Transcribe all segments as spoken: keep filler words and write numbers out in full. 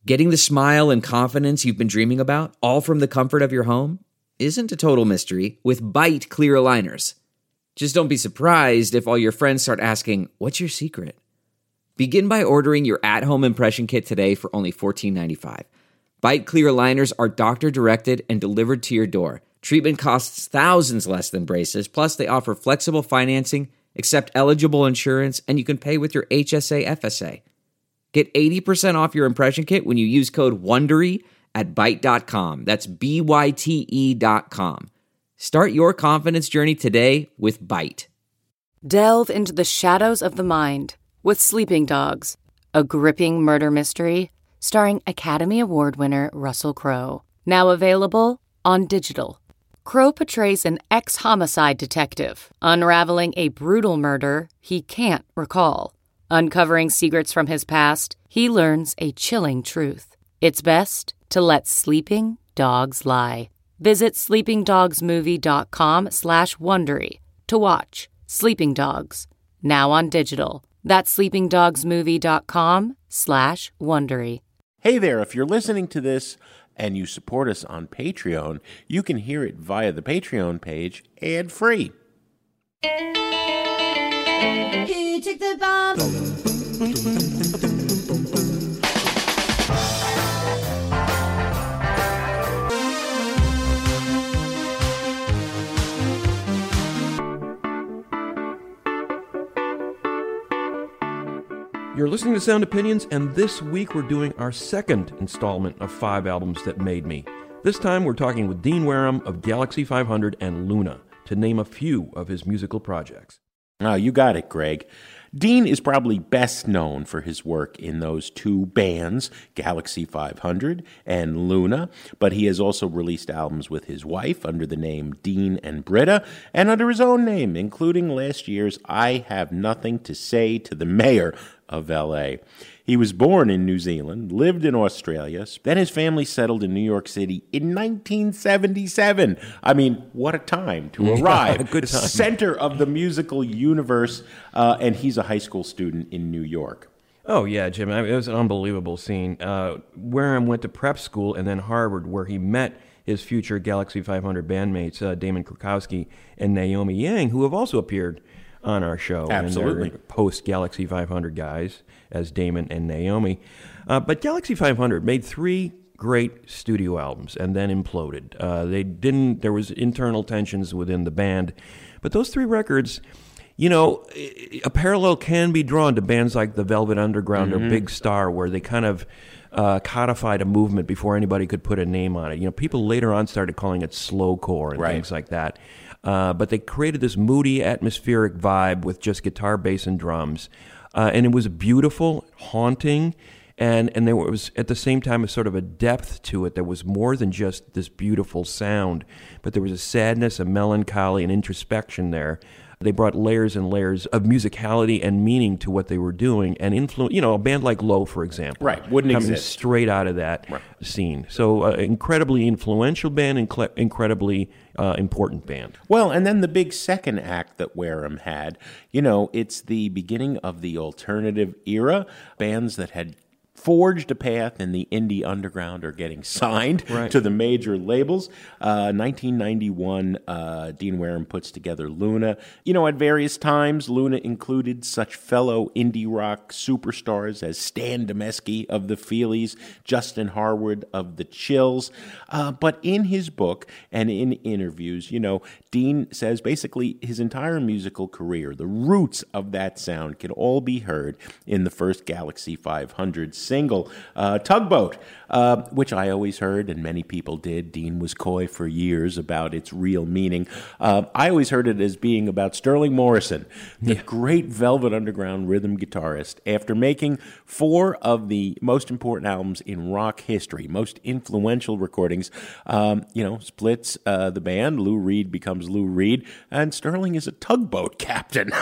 Getting the smile and confidence you've been dreaming about, all from the comfort of your home, isn't a total mystery with Byte clear aligners. Just don't be surprised if all your friends start asking, "What's your secret?" Begin by ordering your at-home impression kit today for only fourteen ninety-five. Byte clear aligners are doctor-directed and delivered to your door. Treatment costs thousands less than braces, plus they offer flexible financing, accept eligible insurance, and you can pay with your H S A F S A. Get eighty percent off your impression kit when you use code WONDERY at byte dot com. That's B Y T E dot com. Start your confidence journey today with Byte. Delve into the shadows of the mind with Sleeping Dogs, a gripping murder mystery starring Academy Award winner Russell Crowe. Now available on digital. Crowe portrays an ex-homicide detective unraveling a brutal murder he can't recall. Uncovering secrets from his past, he learns a chilling truth. It's best to let sleeping dogs lie. Visit sleepingdogsmovie.com slash Wondery to watch Sleeping Dogs, now on digital. That's sleepingdogsmovie.com slash Wondery. Hey there, if you're listening to this and you support us on Patreon, you can hear it via the Patreon page ad-free. Who took the bomb? You're listening to Sound Opinions, and this week we're doing our second installment of Five Albums That Made Me. This time we're talking with Dean Wareham of Galaxy five hundred and Luna, to name a few of his musical projects. Oh, you got it, Greg. Dean is probably best known for his work in those two bands, Galaxy five hundred and Luna, but he has also released albums with his wife under the name Dean and Britta, and under his own name, including last year's I Have Nothing to Say to the Mayor of L A. He was born in New Zealand, lived in Australia, then his family settled in New York City in nineteen seventy-seven. I mean, what a time to arrive. Good time. Center of the musical universe, uh, and he's a high school student in New York. Oh, yeah, Jim. I mean, it was an unbelievable scene. Uh, Wareham went to prep school and then Harvard, where he met his future Galaxy five hundred bandmates, uh, Damon Krukowski and Naomi Yang, who have also appeared on our show. Absolutely. And they're post-Galaxy five hundred guys, as Damon and Naomi. Uh, but Galaxy five hundred made three great studio albums and then imploded. Uh, they didn't, there was internal tensions within the band. But those three records, you know, a parallel can be drawn to bands like the Velvet Underground mm-hmm. or Big Star, where they kind of uh, codified a movement before anybody could put a name on it. You know, people later on started calling it slowcore and right. things like that. Uh, but they created this moody, atmospheric vibe with just guitar, bass, and drums. Uh, and it was beautiful, haunting, and, and there was, at the same time, a sort of a depth to it that was more than just this beautiful sound, but there was a sadness, a melancholy, an introspection there. They brought layers and layers of musicality and meaning to what they were doing, and influence. You know, a band like Low, for example, right, wouldn't coming exist straight out of that right. scene. So, uh, incredibly influential band, incle- incredibly uh, important band. Well, and then the big second act that Wareham had. You know, it's the beginning of the alternative era. Bands that had forged a path in the indie underground are getting signed right. to the major labels. Uh, nineteen ninety-one, uh, Dean Wareham puts together Luna. You know, at various times, Luna included such fellow indie rock superstars as Stan Domesky of the Feelies, Justin Harwood of the Chills. Uh, but in his book and in interviews, you know, Dean says basically his entire musical career, the roots of that sound can all be heard in the first Galaxy five hundred single, uh, Tugboat, uh, which I always heard, and many people did. Dean was coy for years about its real meaning. Uh, I always heard it as being about Sterling Morrison, the yeah. great Velvet Underground rhythm guitarist. After making four of the most important albums in rock history, most influential recordings, um, you know, splits uh, the band. Lou Reed becomes Lou Reed, and Sterling is a tugboat captain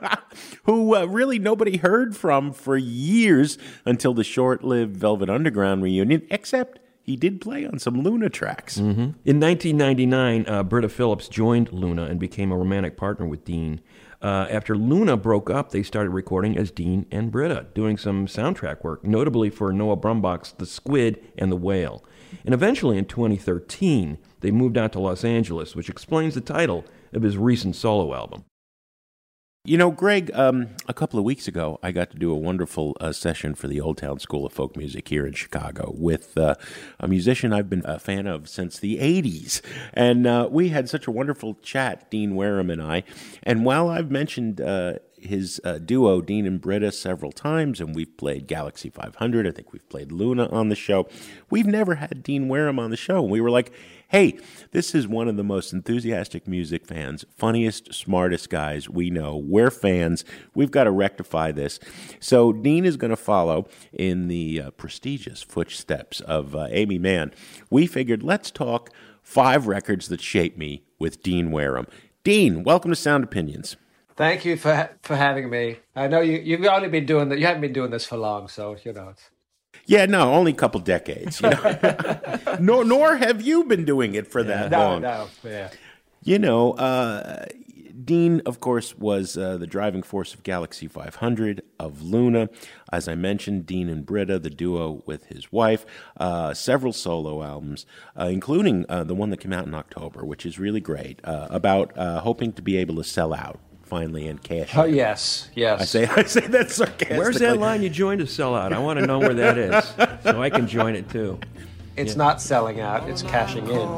who uh, really nobody heard from for years until the short-lived Velvet Underground reunion, except he did play on some Luna tracks. Mm-hmm. In nineteen ninety-nine, uh, Britta Phillips joined Luna and became a romantic partner with Dean. Uh, after Luna broke up, they started recording as Dean and Britta, doing some soundtrack work, notably for Noah Baumbach's The Squid and the Whale. And eventually, in twenty thirteen, they moved out to Los Angeles, which explains the title of his recent solo album. You know, Greg, um, a couple of weeks ago, I got to do a wonderful uh, session for the Old Town School of Folk Music here in Chicago with uh, a musician I've been a fan of since the eighties. And uh, we had such a wonderful chat, Dean Wareham and I. And while I've mentioned uh, his uh, duo, Dean and Britta, several times, and we've played Galaxy five hundred, I think we've played Luna on the show, we've never had Dean Wareham on the show. We were like, hey, this is one of the most enthusiastic music fans, funniest, smartest guys we know. We're fans. We've got to rectify this. So Dean is going to follow in the uh, prestigious footsteps of uh, Aimee Mann. We figured, let's talk five records that shaped me with Dean Wareham. Dean, welcome to Sound Opinions. Thank you for ha- for having me. I know you, you've only been doing that. You haven't been doing this for long, so, you know, it's... Yeah, no, only a couple decades. You know? nor, nor have you been doing it for that no, long. No, no, yeah. You know, uh, Dean, of course, was uh, the driving force of Galaxy five hundred, of Luna. As I mentioned, Dean and Britta, the duo with his wife, uh, several solo albums, uh, including uh, the one that came out in October, which is really great, uh, about uh, hoping to be able to sell out finally and cash Oh, in. yes, yes. I say, I say that sarcastically. Where's that line you joined to sell out? I want to know where that is, so I can join it too. It's yeah. not selling out, it's cashing in.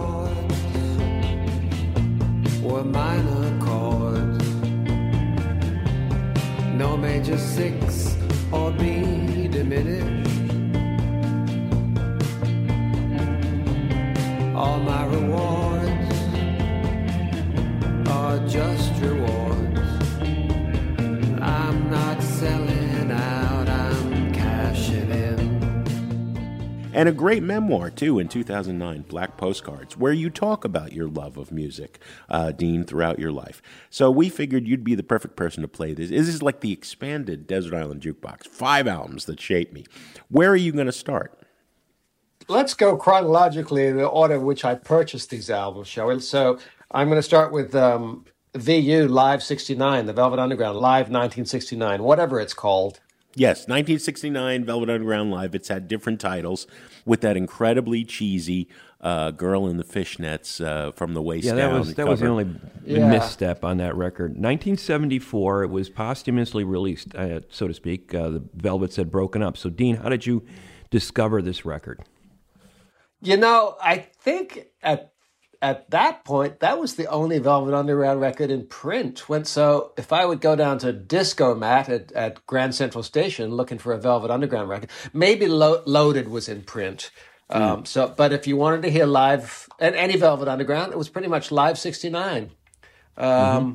Were minor chords, no major six or B diminished. All my rewards are just rewards. I'm not selling out, I'm cashing in. And a great memoir, too, in two thousand nine, Black Postcards, where you talk about your love of music, uh, Dean, throughout your life. So we figured you'd be the perfect person to play this. This is like the expanded Desert Island Jukebox, five albums that shaped me. Where are you going to start? Let's go chronologically in the order in which I purchased these albums, shall we? So I'm going to start with um, V U Live sixty-nine, the Velvet Underground Live nineteen sixty-nine, whatever it's called. Yes, nineteen sixty-nine Velvet Underground Live. It's had different titles with that incredibly cheesy uh, girl in the fishnets uh, from the waist yeah, down. Yeah, that was that cover. was the only yeah. misstep on that record. nineteen seventy-four, it was posthumously released, uh, so to speak. Uh, the Velvets had broken up. So, Dean, how did you discover this record? You know, I think at at that point, that was the only Velvet Underground record in print. When so, if I would go down to Disco Mat at, at Grand Central Station looking for a Velvet Underground record, maybe Lo- Loaded was in print. Mm. Um, so, but if you wanted to hear live and any Velvet Underground, it was pretty much Live sixty-nine. Um, mm-hmm.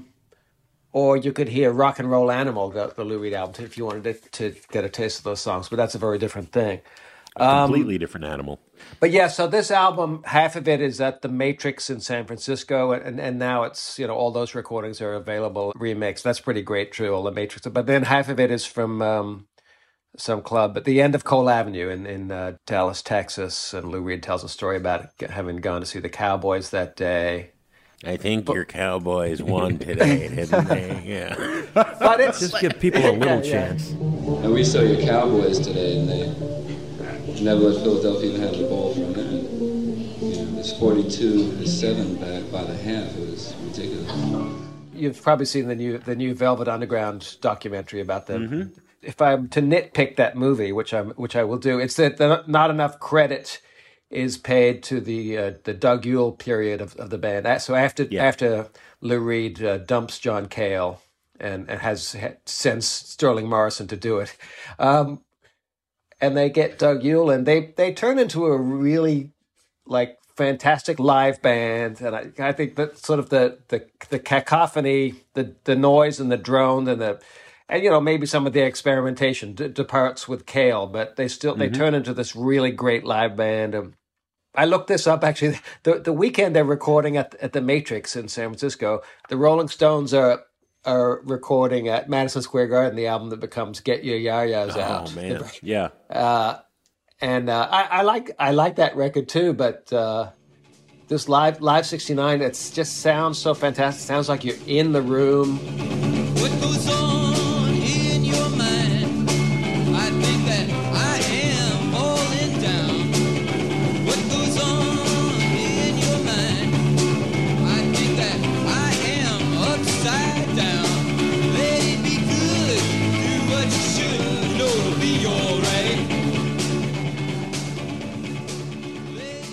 Or you could hear Rock and Roll Animal, the, the Lou Reed album, if you wanted to, to get a taste of those songs. But that's a very different thing. A completely um, different animal. But yeah, so this album, half of it is at the Matrix in San Francisco, and, and now it's, you know, all those recordings are available, remixed. That's pretty great, true, all the Matrix. But then half of it is from um, some club at the end of Cole Avenue in, in uh, Dallas, Texas, and Lou Reed tells a story about having gone to see the Cowboys that day. I think your Cowboys won today, didn't they? Yeah. But it's just give people a little yeah, chance. Yeah. And we saw your Cowboys today, and they never let Philadelphia even have the ball for a minute. You know, it's forty-two to seven back by the half. It was ridiculous. You've probably seen the new the new Velvet Underground documentary about them. Mm-hmm. If I'm to nitpick that movie, which I'm which I will do, it's that the, not enough credit is paid to the uh, the Doug Yule period of, of the band. So after yeah. after Lou Reed uh, dumps John Cale and, and has, has sends Sterling Morrison to do it. Um, And they get Doug Yule, and they, they turn into a really, like, fantastic live band. And I, I think that sort of the the, the cacophony, the, the noise and the drone and the, and, you know, maybe some of the experimentation d- departs with Cale, but they still, mm-hmm. they turn into this really great live band. And I looked this up, actually. The, the weekend they're recording at, at the Matrix in San Francisco, the Rolling Stones are... are recording at Madison Square Garden, the album that becomes "Get Your Ya-Ya's oh, Out." Oh man, yeah. Uh, and uh, I, I like I like that record too, but uh, this live live sixty-nine, it just sounds so fantastic. It sounds like you're in the room.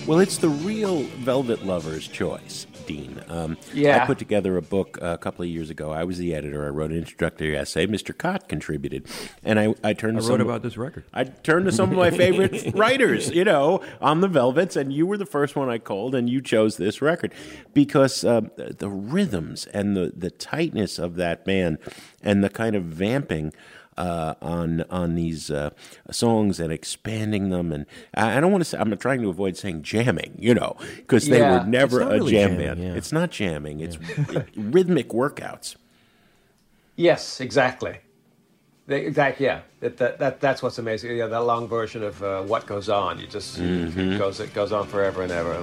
Well, it's the real Velvet lover's choice, Dean. Um, Yeah. I put together a book a couple of years ago. I was the editor. I wrote an introductory essay. Mister Cott contributed. And I, I turned I to wrote some, about this record. I turned to some of my favorite writers, you know, on the Velvets, and you were the first one I called, and you chose this record because uh, the rhythms and the, the tightness of that band and the kind of vamping Uh, on on these uh, songs and expanding them, and I, I don't want to say, I'm trying to avoid saying jamming, you know, because they Yeah. were never It's not a really jam jamming, band. yeah. It's not jamming. It's rhythmic workouts. Yes, exactly. They, exactly. Yeah, that, that that that's what's amazing. Yeah, that long version of uh, What Goes On. You just Mm-hmm. it goes it goes on forever and ever.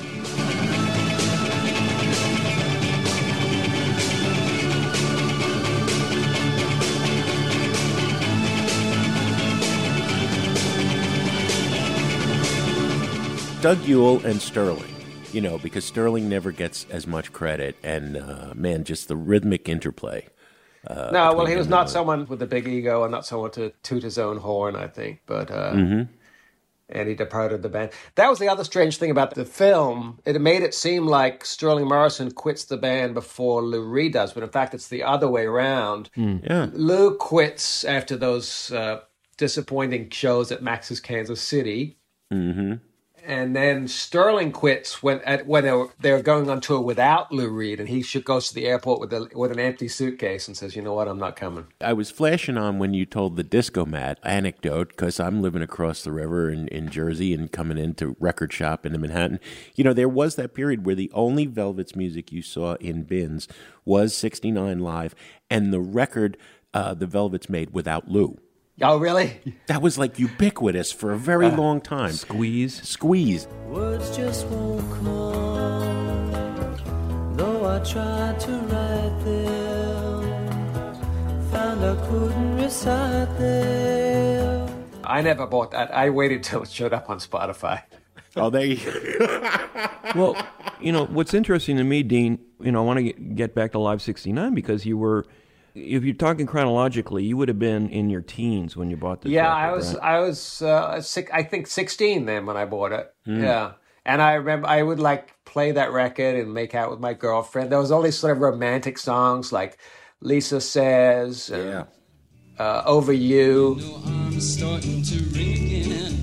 Doug Yule and Sterling, you know, because Sterling never gets as much credit, and uh, man, just the rhythmic interplay. Uh, No, well, between he was him not and- someone with a big ego and not someone to toot his own horn, I think. But uh, Mm-hmm. and he departed the band. That was the other strange thing about the film. It made it seem like Sterling Morrison quits the band before Lou Reed does, but in fact, it's the other way around. Yeah. Lou quits after those uh, disappointing shows at Max's Kansas City. Mm-hmm. And then Sterling quits when at, when they were, they were going on tour without Lou Reed, and he should goes to the airport with a, with an empty suitcase and says, "You know what? I'm not coming." I was flashing on when you told the Disco Mat anecdote because I'm living across the river in, in Jersey and coming into record shop into Manhattan. You know, there was that period where the only Velvets music you saw in bins was sixty-nine Live, and the record uh, the Velvets made without Lou. Oh, really? That was like ubiquitous for a very Uh, long time. Squeeze. Squeeze. Words just won't come, though I tried to write them, found I couldn't recite them. I never bought that. I waited till it showed up on Spotify. Oh, they. Well, you know, what's interesting to me, Dean, you know, I want to get, get back to Live sixty-nine because you were, if you're talking chronologically, you would have been in your teens when you bought this Yeah, record, I was. right? I was. Uh, six, I think sixteen then when I bought it. Yeah, and I remember I would like play that record and make out with my girlfriend. There was all these sort of romantic songs like "Lisa Says" and Yeah. uh, "Over You." know I'm starting to ring again.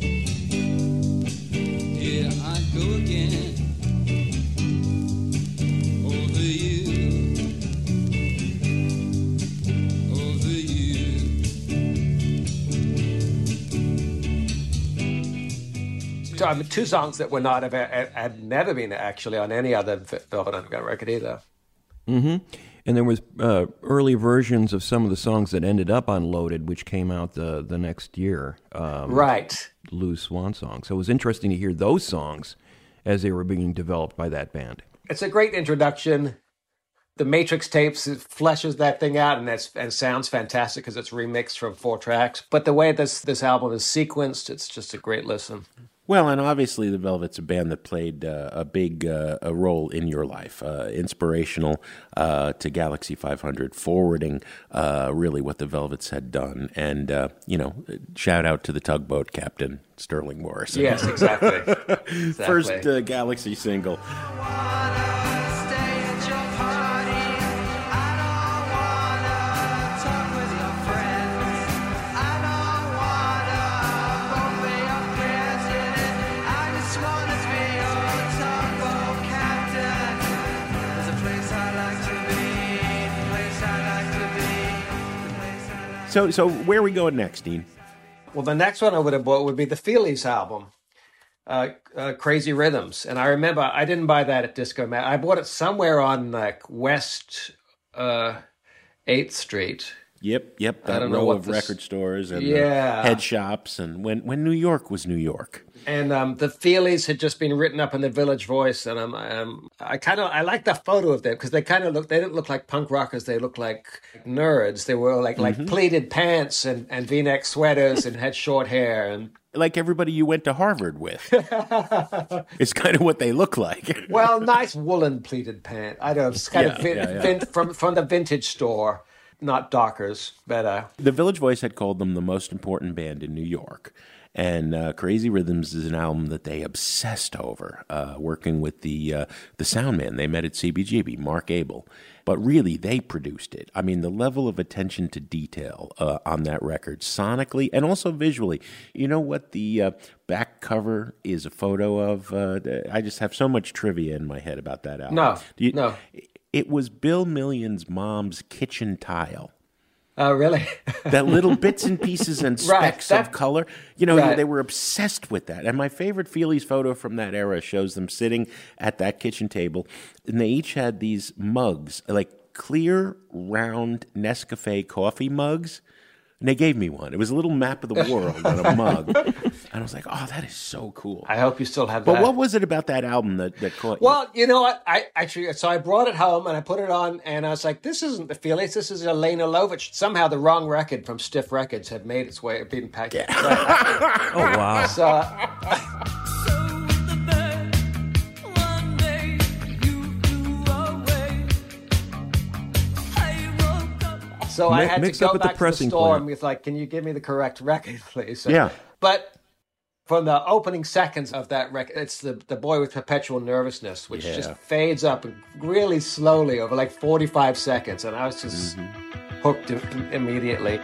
Here I go again. Over you. Over you. So, I mean, two songs that were not have, had never been actually on any other Velvet Underground record either. Mm-hmm. And there was uh, early versions of some of the songs that ended up on Loaded, which came out the, the next year. Um, Right. Lou's Swan Song. So it was interesting to hear those songs as they were being developed by that band. It's a great introduction. The Matrix tapes it fleshes that thing out, and that's and sounds fantastic because it's remixed from four tracks. But the way this this album is sequenced, it's just a great listen. Well, and obviously the Velvet's a band that played uh, a big uh, a role in your life, uh, inspirational uh, to Galaxy five hundred, forwarding uh, really what the Velvets had done. And, uh, you know, shout out to the tugboat captain, Sterling Morrison. Yes, exactly. exactly. First uh, Galaxy single. So, so where are we going next, Dean? Well, the next one I would have bought would be the Feelies album, uh, uh, Crazy Rhythms. And I remember I didn't buy that at Disco Mat. I bought it somewhere on like West uh, eighth Street. Yep, yep. I That don't know row what of this- record stores and Yeah. uh, head shops, and when when New York was New York. And um, the Feelies had just been written up in the Village Voice, and I'm, um, I kind of I like the photo of them because they kind of look they didn't look like punk rockers, they looked like nerds. They were like like pleated pants and, and V-neck sweaters and had short hair and Like everybody you went to Harvard with. It's kind of what they look like. well, nice woolen pleated pant. I don't know, it's kind Yeah, of vin- yeah, yeah. vin- from from the vintage store, not Dockers, but uh, The Village Voice had called them the most important band in New York. And uh, Crazy Rhythms is an album that they obsessed over, uh, working with the uh, the sound man they met at C B G B, Mark Abel. But really, they produced it. I mean, the level of attention to detail uh, on that record, sonically and also visually. You know what the uh, back cover is a photo of? Uh, I just have so much trivia in my head about that album. No, you, no. It was Bill Million's mom's kitchen tile. Oh, really? That little bits and pieces and specks right, that, of color. You know, right. they were obsessed with that. And my favorite Feelies photo from that era shows them sitting at that kitchen table, and they each had these mugs, like clear, round Nescafe coffee mugs. And they gave me one. It was a little map of the world on a mug. And I was like, oh, that is so cool. I hope you still have but that. But what was it about that album that, that caught you? Well, you know what? I actually, so I brought it home and I put it on and I was like, this isn't the Feelies. This is Elena Lovich. Somehow the wrong record from Stiff Records had made its way, been packed. Yeah. Oh, wow. So, So I had Mixed to go up at back the pressing to the store plant. and was like, can you give me the correct record, please? So, yeah. But from the opening seconds of that record, it's the, the Boy with Perpetual Nervousness, which yeah. just fades up really slowly over like forty-five seconds. And I was just mm-hmm. hooked im- immediately.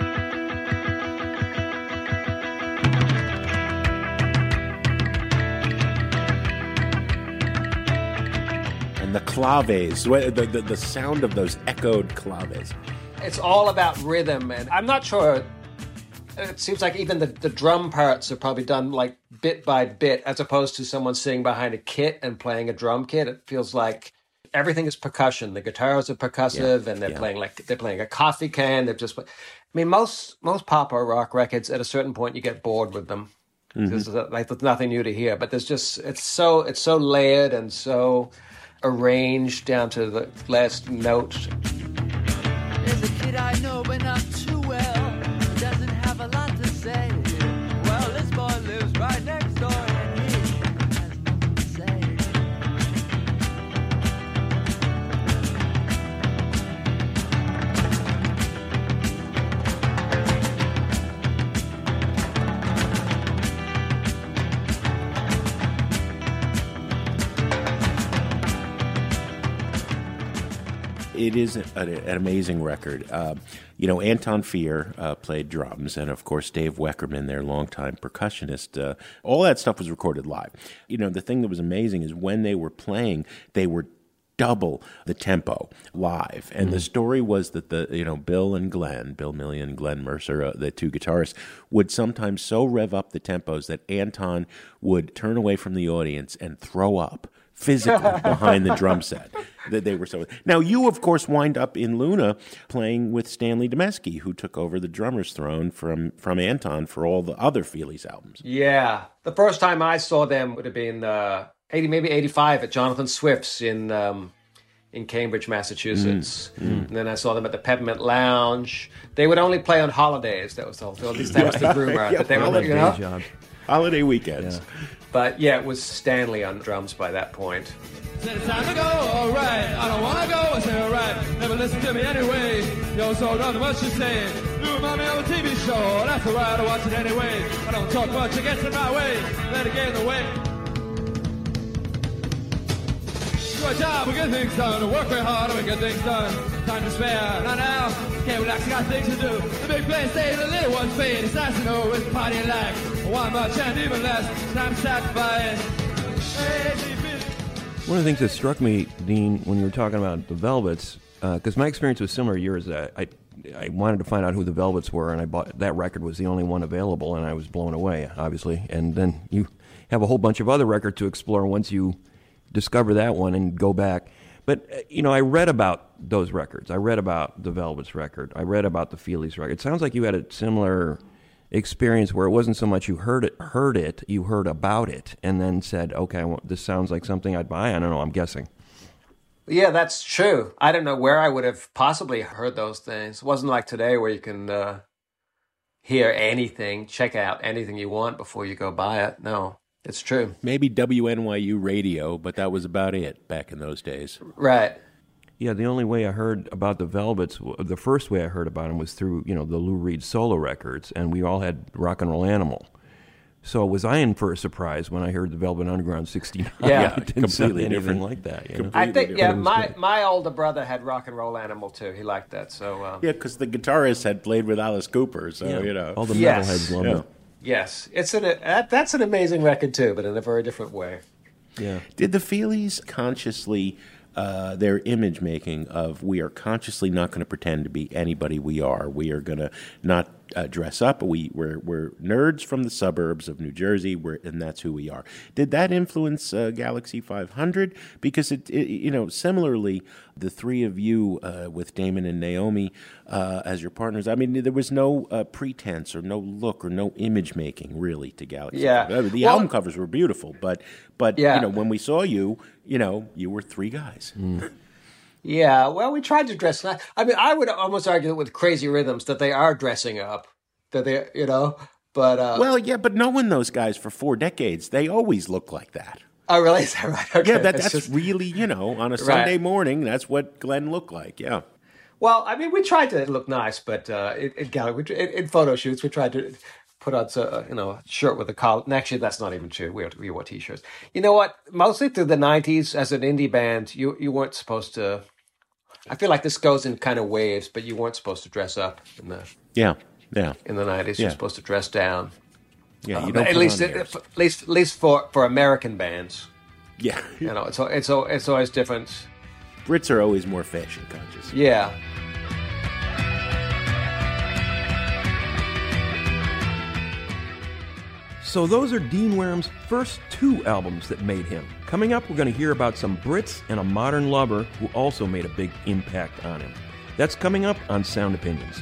And the claves, the, the, the sound of those echoed claves. It's all about rhythm, and I'm not sure. It seems like even the, the drum parts are probably done like bit by bit, as opposed to someone sitting behind a kit and playing a drum kit. It feels like everything is percussion. The guitars are percussive, yeah, and they're yeah. playing like they're playing a coffee can. They're just. I mean, most most pop or rock records, at a certain point, you get bored with them. Mm-hmm. There's like there's nothing new to hear, but there's just it's so it's so layered and so arranged down to the last note. There's a kid I know, but not too well. He doesn't have a lot to say. Well, this boy lives right next door, and he has nothing to say. It is an, an amazing record. Uh, you know, Anton Fier uh, played drums, and of course Dave Weckerman, their longtime percussionist. Uh, all that stuff was recorded live. You know, the thing that was amazing is when they were playing, they were double the tempo live. And mm-hmm. the story was that the you know Bill and Glenn, Bill Million and Glenn Mercer, uh, the two guitarists, would sometimes so rev up the tempos that Anton would turn away from the audience and throw up physically behind the drum set. That they were so. Now you, of course, wind up in Luna playing with Stanley Demesky, who took over the drummer's throne from from Anton for all the other Feelies albums. Yeah, the first time I saw them would have been uh, eighty, maybe eighty-five, at Jonathan Swift's in um, in Cambridge, Massachusetts. Mm, mm. And then I saw them at the Peppermint Lounge. They would only play on holidays. That was the whole. At least that was the rumor. yeah, that they holiday, were, you know? job. Holiday weekends. Yeah. But yeah, it was Stanley on drums by that point. Said it's time to go, alright. I don't wanna go, I say alright. Never listen to me anyway. Yo, so nothing much to say. Do mommy on a T V show, that's alright, I watch it anyway. I don't talk much, it gets in my way. Let it get in the way. Do a job, we get things done. Work very hard, and we get things done. Time to spare, not now. Can't relax, I got things to do. The big place stays, the little one's fade. It's nice to know it's partying like one much and even less. Time to sacrifice. Hey, one of the things that struck me, Dean, when you were talking about the Velvets, because uh, my experience was similar to yours. I, I I wanted to find out who the Velvets were, and I bought that record was the only one available, and I was blown away, obviously. And then you have a whole bunch of other records to explore once you discover that one and go back. But, uh, you know, I read about those records. I read about the Velvets record. I read about the Feelies record. It sounds like you had a similar experience where it wasn't so much you heard it, heard it, you heard about it, and then said, okay, well, this sounds like something I'd buy. I don't know, I'm guessing. Yeah, that's true. I don't know where I would have possibly heard those things. It wasn't like today where you can uh, hear anything, check out anything you want before you go buy it. No, it's true. Maybe W N Y U radio, but that was about it back in those days. Right. Yeah, the only way I heard about the Velvets, the first way I heard about them was through, you know, the Lou Reed solo records, and we all had Rock and Roll Animal. So was I in for a surprise when I heard the Velvet Underground sixty-nine? Yeah, it didn't sound completely anything different. like that. You know? I think, different. yeah, my, my older brother had Rock and Roll Animal, too. He liked that, so... Um, Yeah, because the guitarist had played with Alice Cooper, so, Yeah. you know. All the Yes. metalheads loved Yeah. it. yes, it's an, that, that's an amazing record, too, but in a very different way. Yeah. Did the Feelies consciously, uh, their image making of we are consciously not going to pretend to be anybody we are. We are going to not uh, dress up. We, we're, we're nerds from the suburbs of New Jersey, we're, and that's who we are. Did that influence uh, Galaxy five hundred? Because, it, it, you know, similarly, the three of you uh, with Damon and Naomi uh, as your partners, I mean, there was no uh, pretense or no look or no image making, really, to Galaxy. Yeah. five hundred. The Well- album covers were beautiful, but, but Yeah. you know, when we saw you, you know, you were three guys. Yeah, well, we tried to dress nice. I mean, I would almost argue that with Crazy Rhythms that they are dressing up, that they, you know, but... Uh, Well, yeah, but knowing those guys for four decades, they always look like that. oh, really? Is that right? Okay. Yeah, that, It's that's just- really, you know, on a Sunday morning, that's what Glenn looked like, yeah. Well, I mean, we tried to look nice, but uh, in, in gallery, we, in, in photo shoots, we tried to put on, uh, you know, a shirt with a collar. And actually, that's not even true. We, we wore T-shirts. You know what? Mostly through the nineties, as an indie band, you you weren't supposed to. I feel like this goes in kind of waves, but you weren't supposed to dress up in the Yeah, yeah, in the nineties. Yeah. You're supposed to dress down. yeah. You Um, don't at put least, on at, airs. at least, at least for, for American bands, Yeah, you know, it's al- it's al- it's always different. Brits are always more fashion conscious. Yeah. So those are Dean Wareham's first two albums that made him. Coming up, we're going to hear about some Brits and a modern lover who also made a big impact on him. That's coming up on Sound Opinions.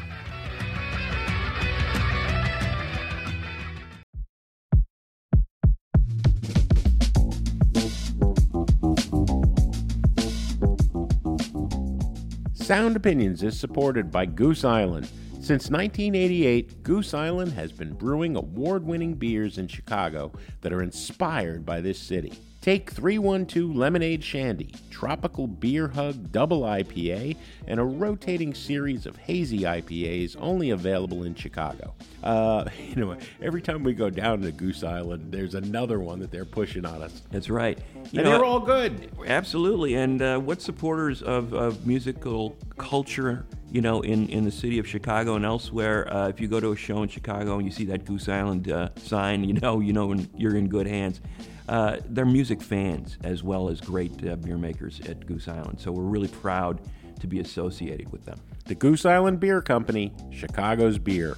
Sound Opinions is supported by Goose Island. Since nineteen eighty-eight, Goose Island has been brewing award-winning beers in Chicago that are inspired by this city. Take three one two Lemonade Shandy, Tropical Beer Hug Double I P A, and a rotating series of hazy I P As only available in Chicago. Uh, you know, every time we go down to Goose Island, there's another one that they're pushing on us. That's right. You And know, they're all good. Absolutely. And uh, what supporters of, of musical culture, you know, in, in the city of Chicago and elsewhere, uh, if you go to a show in Chicago and you see that Goose Island uh, sign, you know, you know you're in good hands. Uh, they're music fans as well as great uh, beer makers at Goose Island. So we're really proud to be associated with them. The Goose Island Beer Company, Chicago's beer.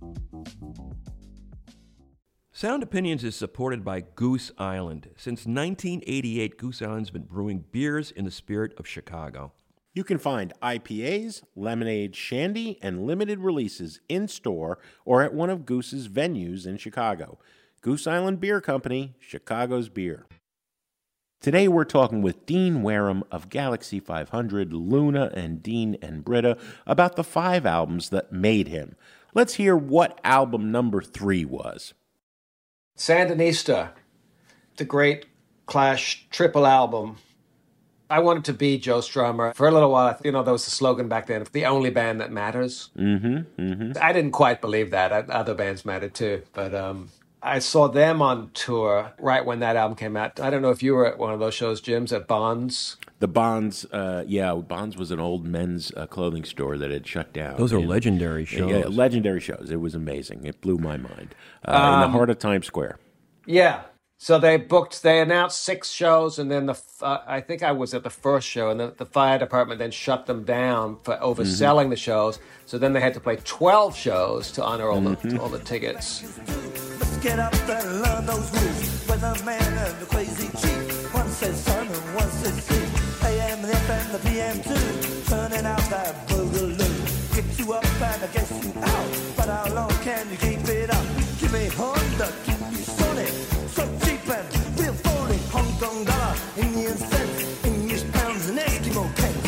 Sound Opinions is supported by Goose Island. Since nineteen eighty-eight, Goose Island's been brewing beers in the spirit of Chicago. You can find I P As, lemonade, shandy, and limited releases in-store or at one of Goose's venues in Chicago. Goose Island Beer Company, Chicago's beer. Today we're talking with Dean Wareham of Galaxy five hundred, Luna, and Dean and Britta about the five albums that made him. Let's hear what album number three was. Sandinista, the great Clash triple album. I wanted to be Joe Strummer. For a little while, you know, there was a slogan back then, the only band that matters. Mm-hmm, mm-hmm. I didn't quite believe that. I, other bands mattered too. But um, I saw them on tour right when that album came out. I don't know if you were at one of those shows, Jim's, at Bonds. The Bonds, uh, yeah, Bonds was an old men's uh, clothing store that had shut down. Those are And- legendary shows. Yeah, legendary shows. It was amazing. It blew my mind. Uh, in the heart of Times Square. Yeah. So they booked, they announced six shows, and then the uh, I think I was at the first show, and the, the fire department then shut them down for overselling Mm-hmm. the shows. So then they had to play twelve shows to honor all Mm-hmm. the all the tickets. Let's get up and learn those rules. Weatherman and the crazy chief. One says sun and one says sea. A M and F and the P M too. Turning out that boogaloo. Get you up and I guess you out. But how long can you keep it up? Give me Honda, keep you solid. So cheap and real folding. Hong Kong dollar, Indian cents, English pounds and Eskimo pence.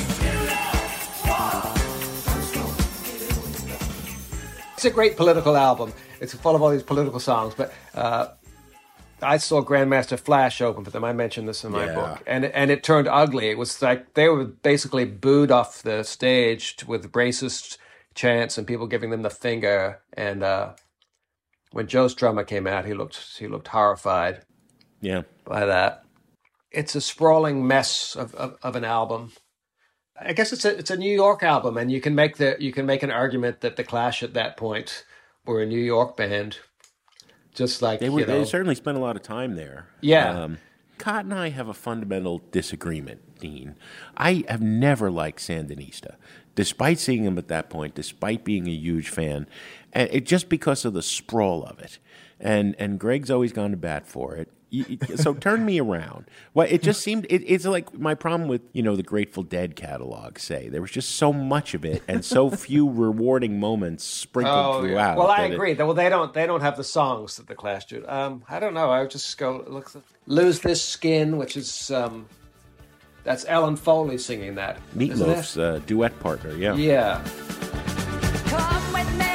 It's a great political album. It's full of all these political songs, but uh, I saw Grandmaster Flash open for them. I mentioned this in my Yeah. book, and and it turned ugly. It was like they were basically booed off the stage with racist chants and people giving them the finger, and uh, when Joe Strummer came out, he looked he looked horrified. Yeah. By that. It's a sprawling mess of, of, of an album. I guess it's a it's a New York album, and you can make the you can make an argument that the Clash at that point were a New York band, just like they were. You know, they certainly spent a lot of time there. Yeah. Um, Cott and I have a fundamental disagreement, Dean. I have never liked Sandinista, despite seeing him at that point, despite being a huge fan, and it just because of the sprawl of it. And and Greg's always gone to bat for it. So turn me around. Well, it just seemed it, it's like my problem with you know the Grateful Dead catalog. Say there was just so much of it and so few rewarding moments sprinkled oh, throughout. Yeah. Well, I it, agree. Well, they don't they don't have the songs that the Clash do. Um, I don't know. I would just go look. Lose This Skin, which is um, that's Ellen Foley singing that. Meatloaf's uh, duet partner. Yeah. Yeah. Come with me.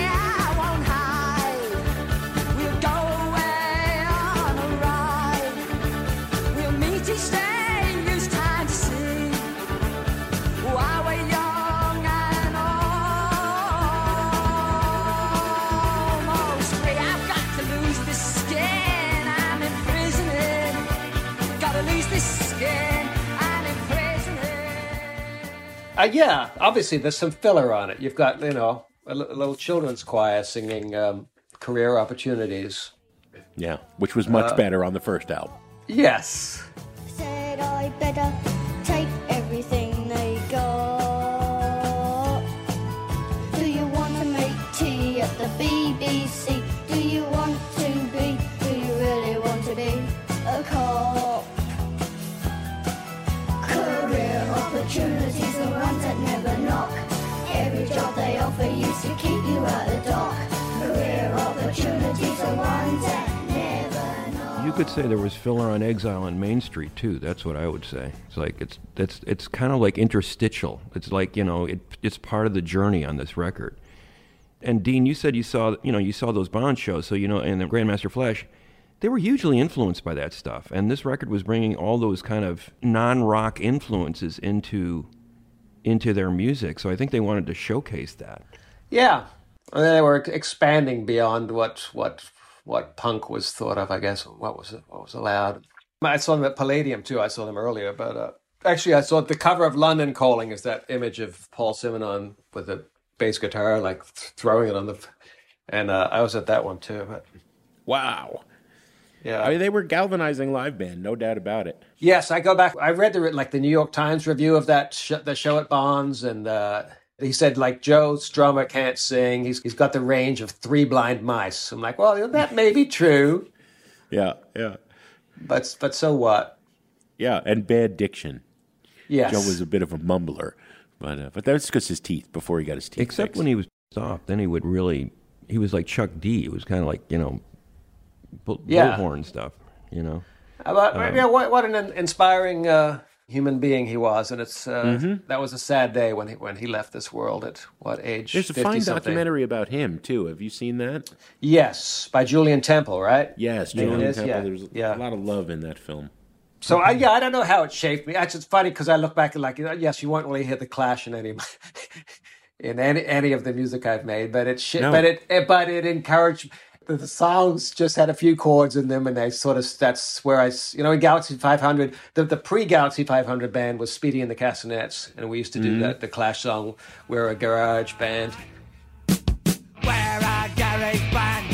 Uh, yeah, obviously there's some filler on it. You've got, you know, a, l- a little children's choir singing um, Career Opportunities. Yeah, which was much uh, better on the first album. Yes. Said I better take everything they got. Do you want to make tea at the B B C? Do you want to be, do you really want to be a cop? Career opportunities are ones that never knock. Every job they offer used to keep you at the dock. Career opportunities are ones that never knock. You could say there was filler on Exile on Main Street too. That's what I would say. It's like it's it's it's kind of like interstitial. It's like, you know, it it's part of the journey on this record. And Dean, you said you saw you know you saw those Bond shows, so you know, and the Grandmaster Flash. They were hugely influenced by that stuff, and this record was bringing all those kind of non-rock influences into into their music. So I think they wanted to showcase that. Yeah, and they were expanding beyond what what what punk was thought of. I guess what was what was allowed. I saw them at Palladium too. I saw them earlier, but uh, actually, I saw the cover of London Calling is that image of Paul Simonon with a bass guitar, like th- throwing it on the, and uh, I was at that one too. But wow. Yeah, I mean, they were galvanizing live band, no doubt about it. Yes, I go back. I read the like the New York Times review of that sh- the show at Bonds, and uh, he said like Joe Strummer can't sing. He's he's got the range of three blind mice. I'm like, well, that may be true. Yeah, yeah. But but so what? Yeah, and bad diction. Yes, Joe was a bit of a mumbler, but uh, but that's because his teeth before he got his teeth. Except fixed. when he was off, then he would really. He was like Chuck D. It was kind of like, you know. Bull, yeah. bullhorn stuff, you know. About, um, yeah, what, what an inspiring uh, human being he was, and it's uh, mm-hmm. that was a sad day when he when he left this world at what age? There's a fine something. documentary about him too. Have you seen that? Yes, by Julian Temple, right? Yes, Julian Temple. Yeah. There's yeah. a lot of love in that film. So I, yeah, I don't know how it shaped me. It's just funny because I look back and like, yes, you won't really hear the Clash in any in any any of the music I've made, but it sh- no. but it, it but it encouraged. The songs just had a few chords in them, and they sort of, that's where I, you know, in Galaxy five hundred, the, the pre-Galaxy five hundred band was Speedy and the Castanets, and we used to do mm-hmm. that, the Clash song, We're a Garage Band. We're a garage band.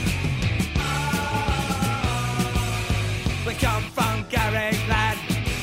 We come from garage land.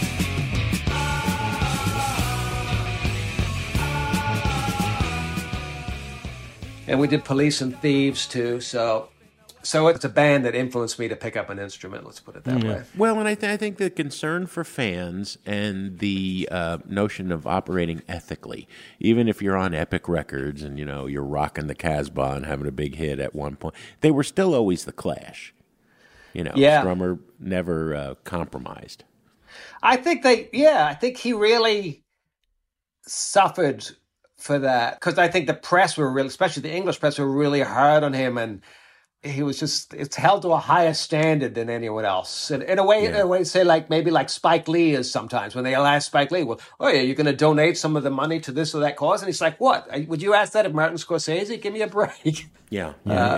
And we did Police and Thieves too, so... So it's a band that influenced me to pick up an instrument, let's put it that yeah. way. Well, and I, th- I think the concern for fans and the uh, notion of operating ethically, even if you're on Epic Records and, you know, you're rocking the Casbah and having a big hit at one point, they were still always the Clash. You know, yeah. Strummer never uh, compromised. I think they, yeah, I think he really suffered for that. Because I think the press were really, especially the English press, were really hard on him, and he was just, it's held to a higher standard than anyone else. And in a way, yeah. in a way, say like, maybe like Spike Lee is sometimes, when they ask Spike Lee, well, oh yeah, you're going to donate some of the money to this or that cause? And he's like, what? Would you ask that of Martin Scorsese? Give me a break. Yeah, yeah, uh, yeah, yeah.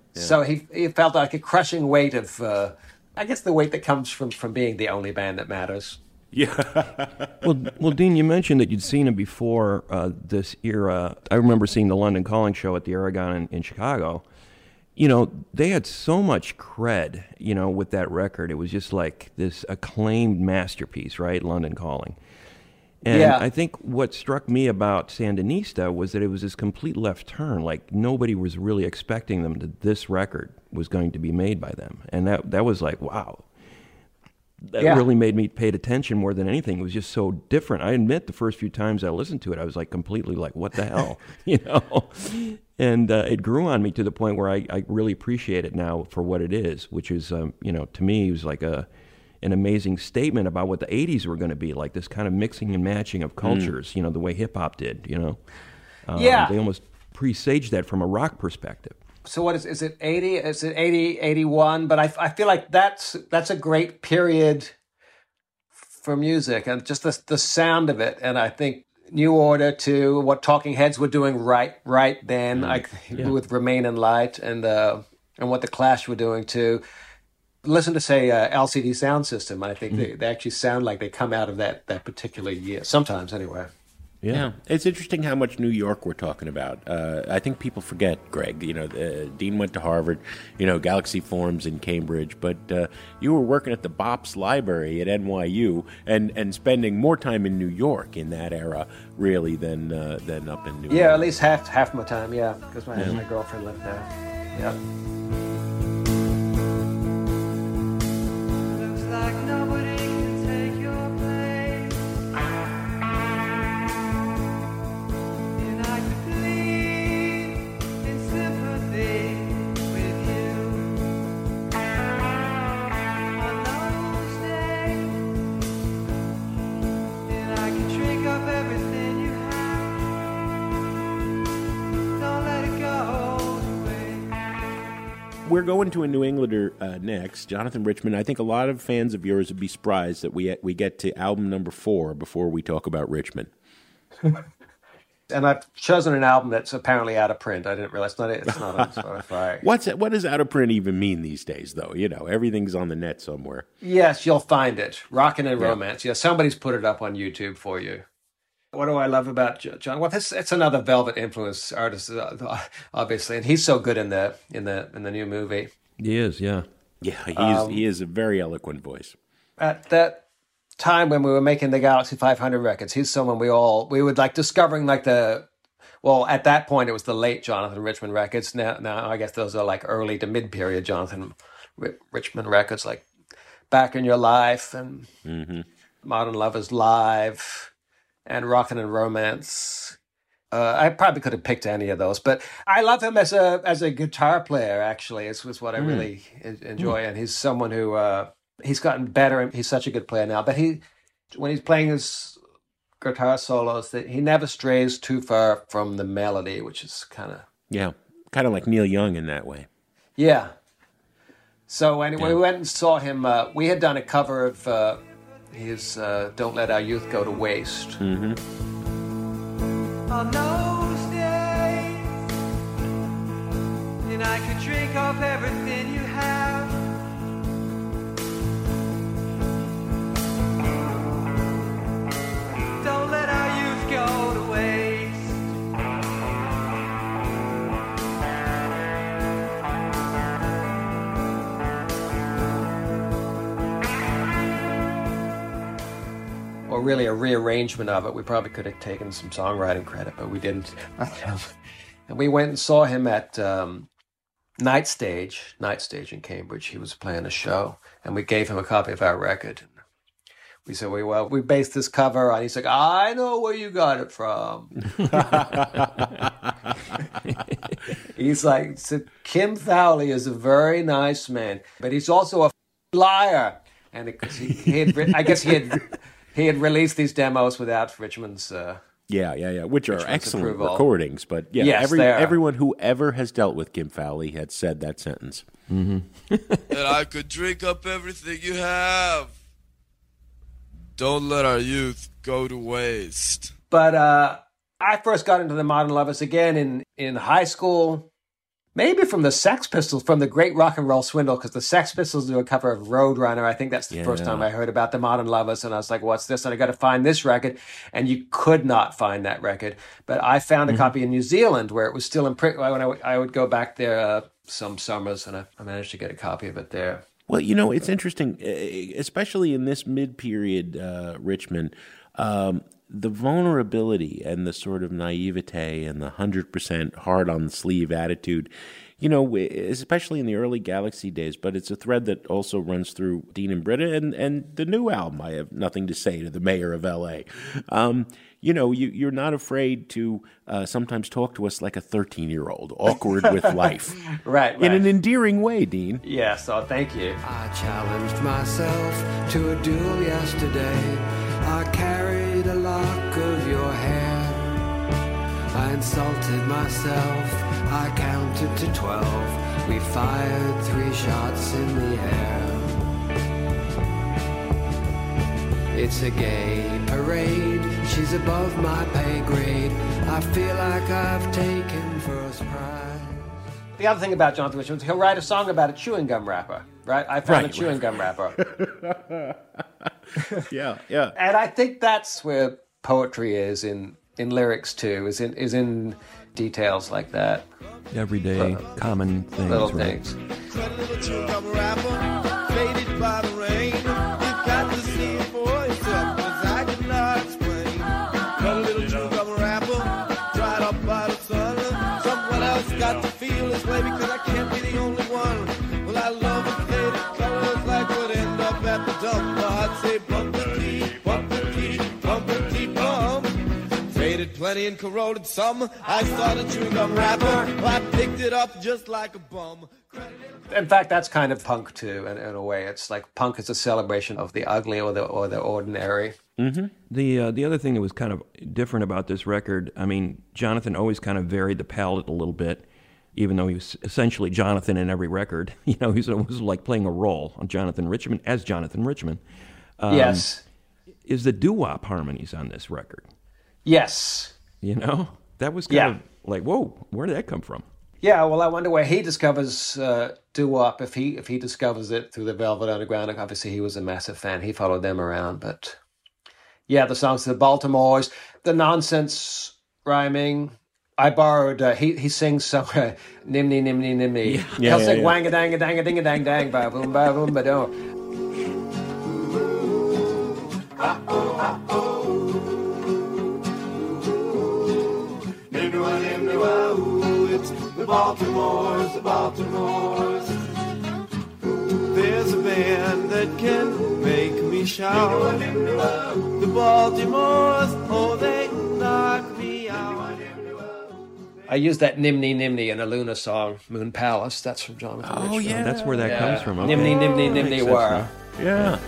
yeah. So he he felt like a crushing weight of, uh, I guess, the weight that comes from, from being the only band that matters. Yeah. well, well, Dean, you mentioned that you'd seen him before uh, this era. I remember seeing the London Calling show at the Aragon in, in Chicago. You know, they had so much cred, you know, with that record. It was just like this acclaimed masterpiece, right? London Calling. And yeah. I think what struck me about Sandinista was that it was this complete left turn. Like, nobody was really expecting them that this record was going to be made by them. And that that was like, wow. That yeah. really made me pay attention more than anything. It was just so different. I admit the first few times I listened to it, I was like completely like, what the hell? You know? And uh, it grew on me to the point where I, I really appreciate it now for what it is, which is, um, you know, to me, it was like a an amazing statement about what the eighties were going to be, like this kind of mixing and matching of cultures, mm. you know, the way hip-hop did, you know? Um, yeah. They almost presaged that from a rock perspective. So what is is it eighty? Is it eighty, eighty-one? But I, I feel like that's that's a great period for music and just the the sound of it. And I think New Order to what Talking Heads were doing right right then, mm. like yeah. with Remain in Light, and uh, and what the Clash were doing too. Listen to say uh, L C D Sound System. I think mm. they, they actually sound like they come out of that that particular year. Sometimes anyway. Yeah. yeah, it's interesting how much New York we're talking about. Uh, I think people forget, Greg. You know, uh, Dean went to Harvard. You know, Galaxy forms in Cambridge, but uh, you were working at the Bops Library at N Y U and, and spending more time in New York in that era, really, than uh, than up in New York. Yeah, at least half half my time. Yeah, because my mm-hmm. my girlfriend lived there. Yeah. Looks like nobody can take your place. We're going to a New Englander uh, next, Jonathan Richman. I think a lot of fans of yours would be surprised that we we get to album number four before we talk about Richman. And I've chosen an album that's apparently out of print. I didn't realize it's not, it's not on Spotify. What's it, what does out of print even mean these days, though? You know, everything's on the net somewhere. Yes, you'll find it. Rockin' and yeah. Romance. Yeah, somebody's put it up on YouTube for you. What do I love about John? Well, this, it's another Velvet influence artist, obviously, and he's so good in the in the in the new movie. He is, yeah, yeah. He is. Um, he is a very eloquent voice. At that time when we were making the Galaxy five hundred records, he's someone we all we would like discovering like the. Well, at that point, it was the late Jonathan Richman records. Now, now I guess those are like early to mid period Jonathan Richman records, like Back in Your Life and mm-hmm. Modern Lovers Live. And Rockin' and Romance. Uh, I probably could have picked any of those, but I love him as a as a guitar player. Actually, it's was what I really mm. enjoy, mm. and he's someone who uh, he's gotten better. He's such a good player now, but he when he's playing his guitar solos, that he never strays too far from the melody, which is kind of yeah, kind of like Neil Young in that way. Yeah. So when, yeah. when we went and saw him, uh, we had done a cover of. Uh, His uh, Don't Let Our Youth Go to Waste. Mm-hmm. On those days, and I could drink off everything you have. Don't let our youth go to waste. Or really a rearrangement of it. We probably could have taken some songwriting credit, but we didn't. And we went and saw him at um, Night Stage, Night Stage in Cambridge. He was playing a show, and we gave him a copy of our record. We said, "We well, we based this cover on." He's like, "I know where you got it from." He's like, so Kim Fowley is a very nice man, but he's also a liar. And it, he, he had, I guess he had. He had released these demos without Richman's. Uh, yeah, yeah, yeah, which Richman's are excellent approval. recordings. But yeah, yes, every, everyone who ever has dealt with Kim Fowley had said that sentence. Mm-hmm. And I could drink up everything you have. Don't let our youth go to waste. But uh, I first got into the Modern Lovers again in, in high school, maybe from the Sex Pistols, from the Great Rock and Roll Swindle, because the Sex Pistols do a cover of Roadrunner. I think that's the Yeah. first time I heard about the Modern Lovers, and I was like, what's this? And I got to find this record, and you could not find that record. But I found a Mm-hmm. copy in New Zealand where it was still in print. When I, would- I would go back there uh, some summers, and I, I managed to get a copy of it there. Well, you know, it's interesting, eh, especially in this mid-period, uh, Richmond, um, the vulnerability and the sort of naivete and the one hundred percent hard-on-the-sleeve attitude, you know, especially in the early Galaxy days, but it's a thread that also runs through Dean and Britta and, and the new album, I Have Nothing to Say to the Mayor of L A. Um, you know, you, you're not afraid to uh, sometimes talk to us like a thirteen-year-old, awkward with life. Right, right. In an endearing way, Dean. Yes, oh, thank you. I challenged myself to a duel yesterday. I carried a lock of your hair. I insulted myself. I counted to twelve. We fired three shots in the air. It's a gay parade. She's above my pay grade. I feel like I've taken first prize. The other thing about Jonathan Richman is he'll write a song about a chewing gum wrapper, right? I found Right, a chewing right. gum wrapper. Yeah, yeah. And I think that's where poetry is in, in lyrics too, is in is in details like that. Everyday, common things, Little right? things. Little chewing-gum wrapper, faded by the rain. You've got to see it for yourself, 'cause I cannot explain. Got a little chewing-gum wrapper, dried up by the sun. Someone else got to feel this way because I can't be the only one. Well, I love the faded colors like would end up at the dump. I'd say bumpity, bumpity, bumpity, bump. Faded plenty and corroded some. I started chewing gum wrapper. I picked it up just like a bum. In fact, that's kind of punk too, in, in a way. It's like punk is a celebration of the ugly or the or the ordinary. Mm-hmm. The uh, the other thing that was kind of different about this record, I mean, Jonathan always kind of varied the palette a little bit, even though he was essentially Jonathan in every record. You know, he was like playing a role on Jonathan Richman as Jonathan Richman. Um, Yes. Is the doo-wop harmonies on this record? Yes. You know, that was kind Yeah. of like, whoa, where did that come from? Yeah, well, I wonder where he discovers uh, doo-wop, if he if he discovers it through the Velvet Underground. Obviously, he was a massive fan. He followed them around. But, yeah, the songs to the Baltimores, the nonsense rhyming. I borrowed, uh, he he sings somewhere, nimney, nimney, nimney. Yeah, He'll yeah, sing yeah. wang-a-dang-a-dang-a-ding-a-dang-dang, ba-boom, ba-boom, ba-dum. It's the Baltimores, the Baltimores. There's a band that can make me shout. The Baltimores, oh, they knock me out. I used that nimney, nimney in a Luna song, Moon Palace. That's from Jonathan Oh, Richman. yeah. That's where that Yeah. comes from. Okay. Nimney, nimney, Makes nimney, sense were. now. Yeah.